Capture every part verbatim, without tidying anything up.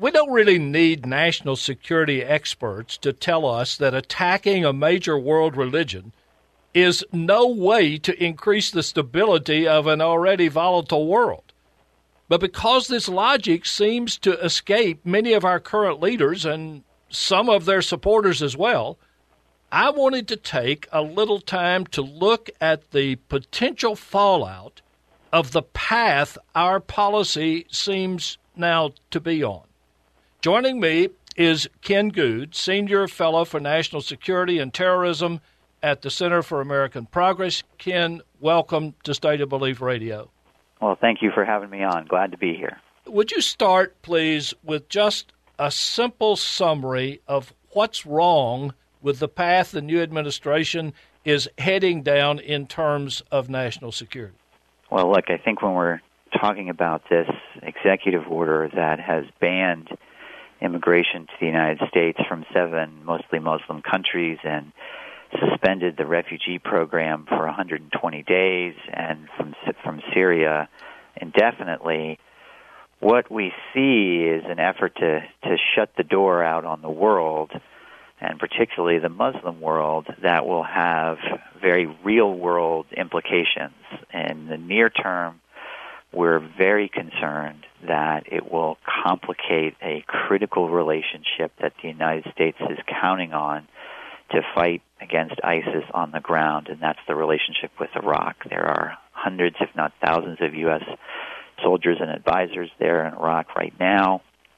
We don't really need national security experts to tell us that attacking a major world religion is no way to increase the stability of an already volatile world. But because this logic seems to escape many of our current leaders and some of their supporters as well, I wanted to take a little time to look at the potential fallout of the path our policy seems now to be on. Joining me is Ken Goode, Senior Fellow for National Security and Terrorism at the Center for American Progress. Ken, welcome to State of Belief Radio. Well, thank you for having me on. Glad to be here. Would you start, please, with just a simple summary of what's wrong with the path the new administration is heading down in terms of national security? Well, look, I think when we're talking about this executive order that has banned immigration to the United States from seven mostly Muslim countries and suspended the refugee program for one hundred twenty days and from from Syria indefinitely, what we see is an effort to, to shut the door out on the world, and particularly the Muslim world, that will have very real-world implications. In the near term, we're very concerned that it will complicate a critical relationship that the United States is counting on to fight against ISIS on the ground, and that's the relationship with Iraq. There are hundreds, if not thousands, of U S soldiers and advisors there in Iraq right now,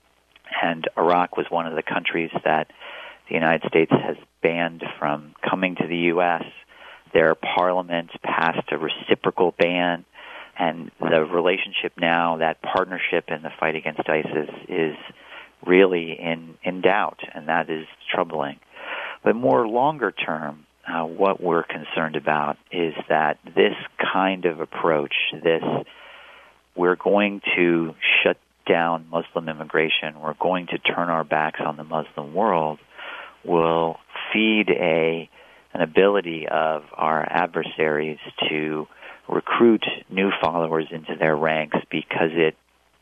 and Iraq was one of the countries that the United States has banned from coming to the U S. Their parliament passed a reciprocal ban, and the relationship now, that partnership in the fight against ISIS, is really in, in doubt, and that is troubling. But more longer term, uh, what we're concerned about is that this kind of approach, this we're going to shut down Muslim immigration, we're going to turn our backs on the Muslim world, will feed a an ability of our adversaries to recruit new followers into their ranks, because it,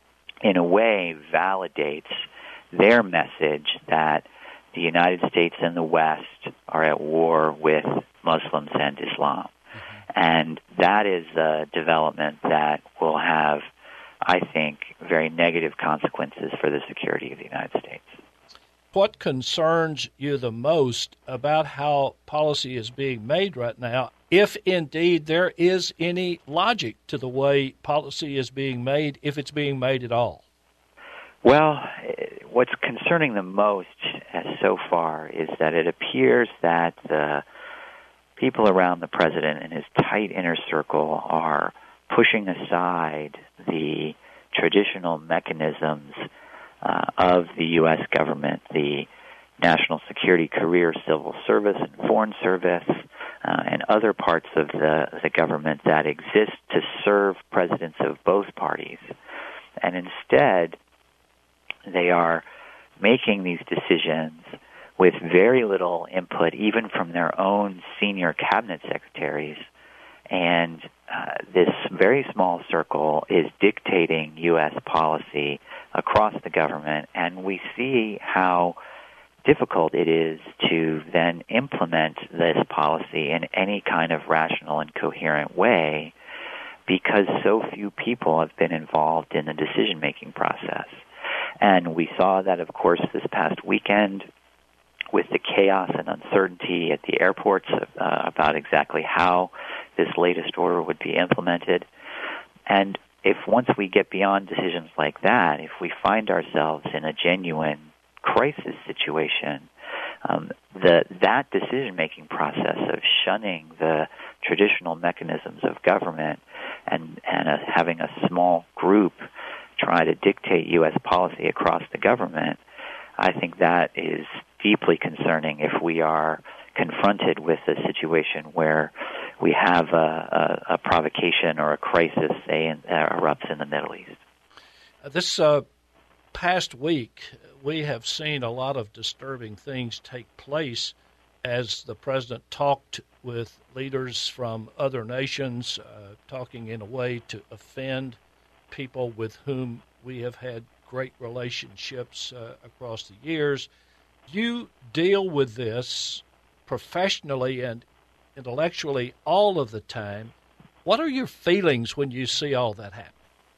in a way, validates their message that the United States and the West are at war with Muslims and Islam. Mm-hmm. And that is a development that will have, I think, very negative consequences for the security of the United States. What concerns you the most about how policy is being made right now, if indeed there is any logic to the way policy is being made, if it's being made at all? Well, what's concerning the most uh, so far is that it appears that the people around the president and his tight inner circle are pushing aside the traditional mechanisms uh, of the U S government, the National Security Career Civil Service and Foreign Service, uh, and other parts of the, the government that exist to serve presidents of both parties. And instead, they are making these decisions with very little input, even from their own senior cabinet secretaries. And uh, this very small circle is dictating U S policy across the government, and we see how difficult it is to then implement this policy in any kind of rational and coherent way, because so few people have been involved in the decision-making process. And we saw that, of course, this past weekend with the chaos and uncertainty at the airports uh, about exactly how this latest order would be implemented. And if once we get beyond decisions like that, if we find ourselves in a genuine crisis situation, um, the, that decision-making process of shunning the traditional mechanisms of government and, and uh, having a small group try to dictate U S policy across the government, I think that is deeply concerning if we are confronted with a situation where we have a, a, a provocation or a crisis, say, in, uh, erupts in the Middle East. Uh, this uh, past week, we have seen a lot of disturbing things take place as the president talked with leaders from other nations, uh, talking in a way to offend people with whom we have had great relationships uh, across the years. You deal with this professionally and intellectually all of the time. What are your feelings when you see all that happen?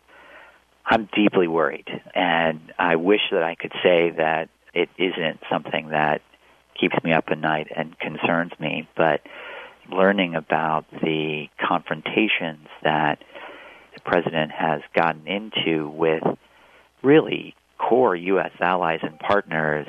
I'm deeply worried, and I wish that I could say that it isn't something that keeps me up at night and concerns me, but learning about the confrontations that the president has gotten into with really core U S allies and partners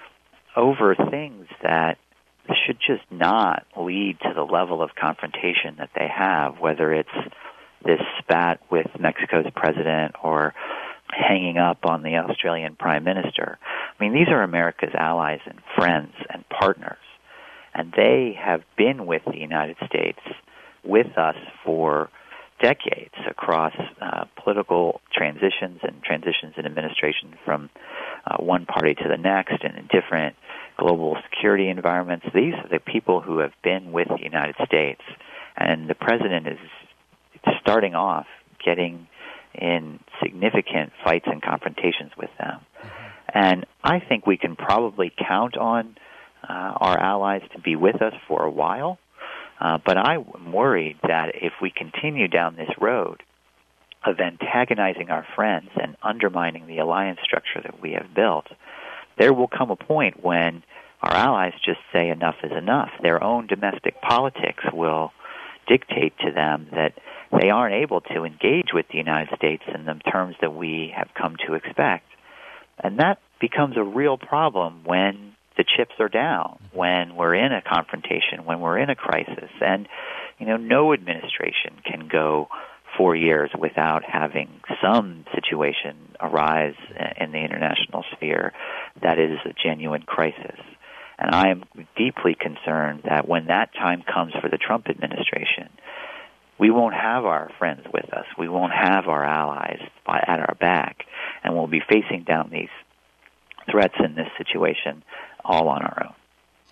over things that should just not lead to the level of confrontation that they have, whether it's this spat with Mexico's president or hanging up on the Australian prime minister. I mean, these are America's allies and friends and partners, and they have been with the United States, with us for decades across uh, political transitions and transitions in administration from uh, one party to the next and in different global security environments. These are the people who have been with the United States, and the president is starting off getting in significant fights and confrontations with them. Mm-hmm. And I think we can probably count on uh, our allies to be with us for a while, uh, but I'm worried that if we continue down this road of antagonizing our friends and undermining the alliance structure that we have built, there will come a point when our allies just say enough is enough. Their own domestic politics will dictate to them that they aren't able to engage with the United States in the terms that we have come to expect. And that becomes a real problem when the chips are down, when we're in a confrontation, when we're in a crisis. And, you know, no administration can go four years without having some situation arise in the international sphere that is a genuine crisis. And I am deeply concerned that when that time comes for the Trump administration, we won't have our friends with us. We won't have our allies at our back, and we'll be facing down these threats in this situation all on our own.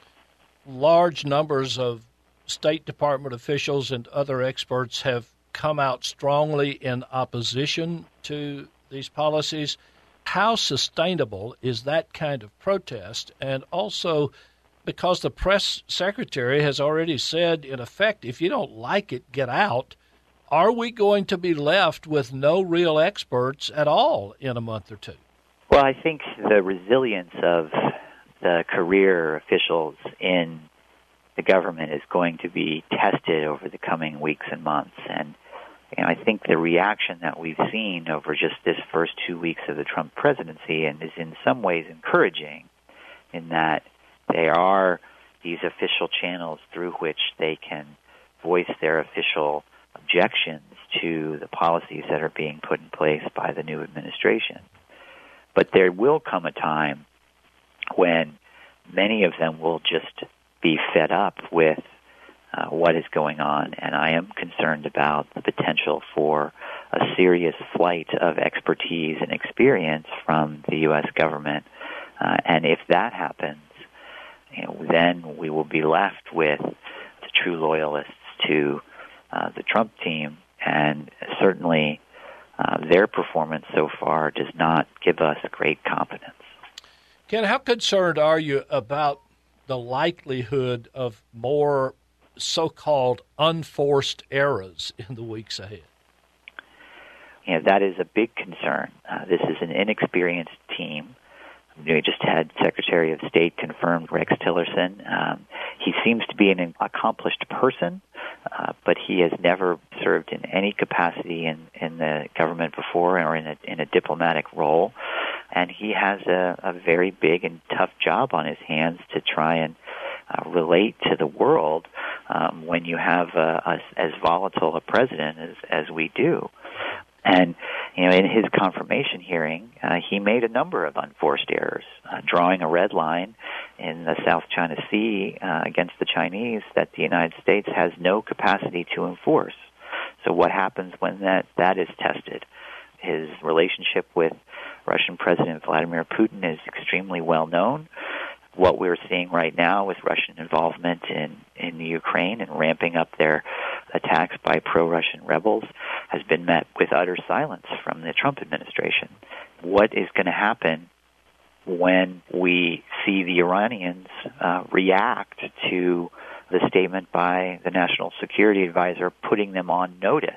Large numbers of State Department officials and other experts have come out strongly in opposition to these policies. How sustainable is that kind of protest? And also, because the press secretary has already said, in effect, if you don't like it, get out, are we going to be left with no real experts at all in a month or two? Well, I think the resilience of the career officials in the government is going to be tested over the coming weeks and months. And you know, I think the reaction that we've seen over just this first two weeks of the Trump presidency and is in some ways encouraging in that there are these official channels through which they can voice their official objections to the policies that are being put in place by the new administration. But there will come a time when many of them will just be fed up with uh, what is going on, and I am concerned about the potential for a serious flight of expertise and experience from the U S government. Uh, and if that happens, you know, then we will be left with the true loyalists to uh, the Trump team, and certainly uh, their performance so far does not give us great confidence. Ken, how concerned are you about the likelihood of more so-called unforced errors in the weeks ahead? You know, that is a big concern. Uh, this is an inexperienced team. We just had Secretary of State confirmed Rex Tillerson. Um, he seems to be an accomplished person, uh, but he has never served in any capacity in, in the government before or in a, in a diplomatic role. And he has a, a very big and tough job on his hands to try and uh, relate to the world um, when you have uh, a, as volatile a president as, as we do. And, you know, in his confirmation hearing, uh, he made a number of unforced errors, uh, drawing a red line in the South China Sea uh, against the Chinese that the United States has no capacity to enforce. So what happens when that, that is tested? His relationship with Russian President Vladimir Putin is extremely well known. What we're seeing right now with Russian involvement in, in the Ukraine and ramping up their attacks by pro-Russian rebels has been met with utter silence from the Trump administration. What is going to happen when we see the Iranians uh, react to the statement by the National Security Advisor putting them on notice,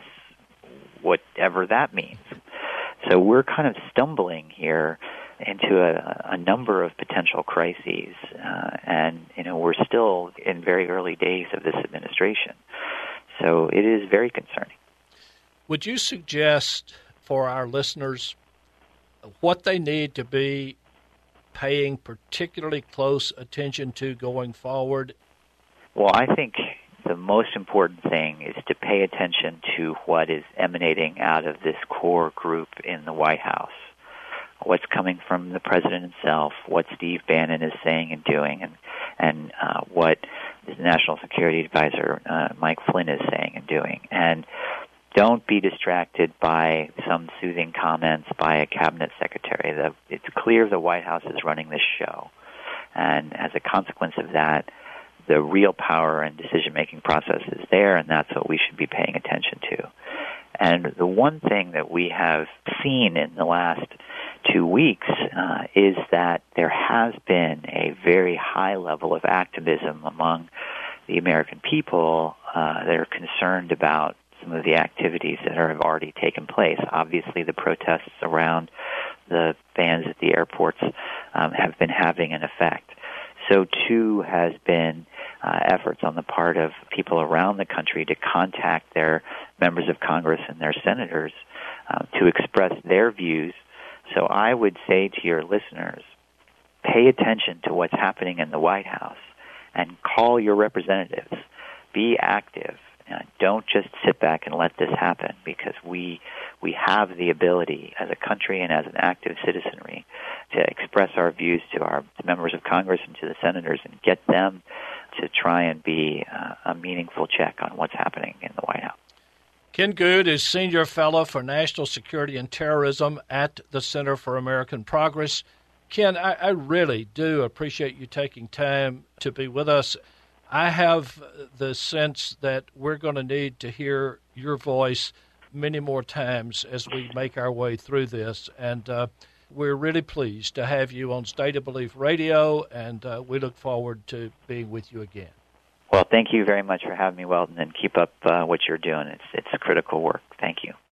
whatever that means? So we're kind of stumbling here into a, a number of potential crises, uh, and you know we're still in very early days of this administration. So it is very concerning. Would you suggest for our listeners what they need to be paying particularly close attention to going forward? Well, I think the most important thing is to pay attention to what is emanating out of this core group in the White House. What's coming from the president himself, what Steve Bannon is saying and doing, and and uh, what the National Security Advisor uh, Mike Flynn is saying and doing. And don't be distracted by some soothing comments by a cabinet secretary. The, it's clear the White House is running this show. And as a consequence of that, the real power and decision-making process is there, and that's what we should be paying attention to. And the one thing that we have seen in the last two weeks uh, is that there has been a very high level of activism among the American people uh, that are concerned about some of the activities that are, have already taken place. Obviously, the protests around the bans at the airports um, have been having an effect. So, too, has been uh, efforts on the part of people around the country to contact their members of Congress and their senators uh, to express their views. So I would say to your listeners, pay attention to what's happening in the White House and call your representatives. Be active. Uh, don't just sit back and let this happen, because we we have the ability as a country and as an active citizenry to express our views to our members of Congress and to the senators and get them to try and be uh, a meaningful check on what's happening in the White House. Ken Goode is Senior Fellow for National Security and Terrorism at the Center for American Progress. Ken, I, I really do appreciate you taking time to be with us. I have the sense that we're going to need to hear your voice many more times as we make our way through this. And uh, we're really pleased to have you on State of Belief Radio, and uh, we look forward to being with you again. Well, thank you very much for having me, Weldon, and keep up uh, what you're doing. It's it's critical work. Thank you.